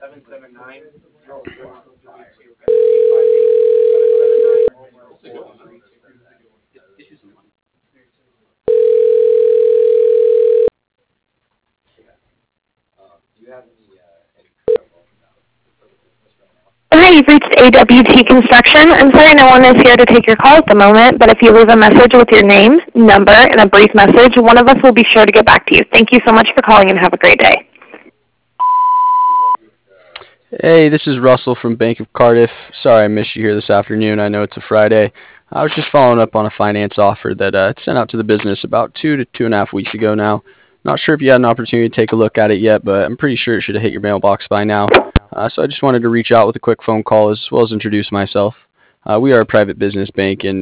Hi, you've reached AWT Construction. I'm sorry no one is here to take your call at the moment, but if you leave a message with your name, number, and a brief message, one of us will be sure to get back to you. Thank you so much for calling and have a great day. Hey, this is Russell from Bank of Cardiff. Sorry I missed you here this afternoon. I know it's a Friday. I was just following up on a finance offer that sent out to the business about 2 to 2.5 weeks ago now. Not sure if you had an opportunity to take a look at it yet, but I'm pretty sure it should have hit your mailbox by now. So I just wanted to reach out with a quick phone call as well as introduce myself. We are a private business bank, and